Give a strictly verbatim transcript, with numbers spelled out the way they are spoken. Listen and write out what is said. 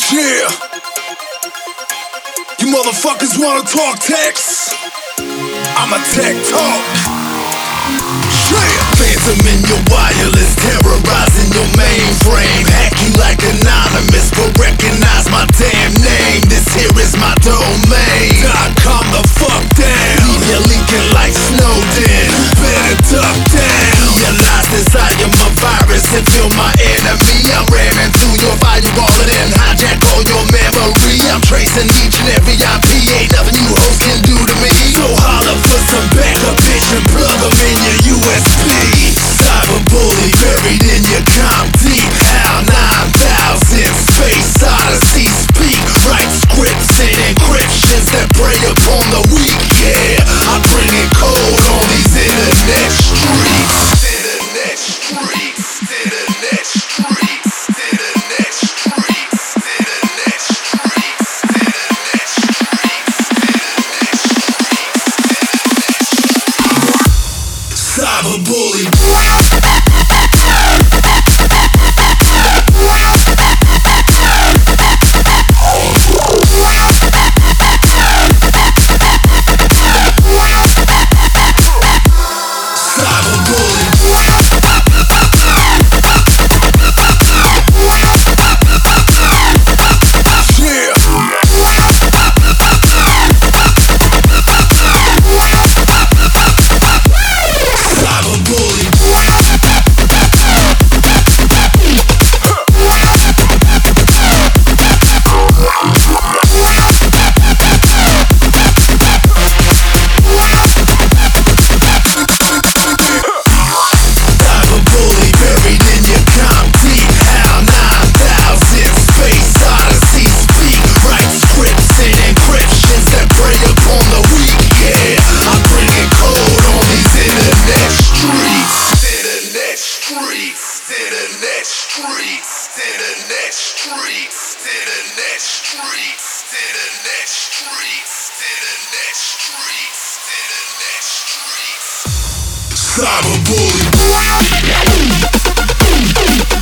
Yeah. You motherfuckers wanna talk text? I'ma tech talk. Yeah. Phantom in your wireless, terrorizing your mainframe. Hack you like anonymous, but recognize my damn name. This here is my domain. Dot com the fuck down. Leave you leaking like Snowden. Better duck down. Realize this I am a virus and feel my enemy. I'm ramming through your firewall and then hijack all your memory. I'm tracing each and every I P. Ain't nothing you hoes can do to me. So holler for some backup, bitch, and plug them in your U S B. Cyberbully buried in your comp deep. HAL nine thousand, Space Odyssey speak. Write scripts and encryptions that prey upon the weak. Yeah, I'm bringing code on these internet streets. Internet streets, internet streets, internet streets, internet streets, internet streets, cyberbully. Internet streets, internet streets, internet streets, internet streets, internet streets, internet streets. Cyberbully.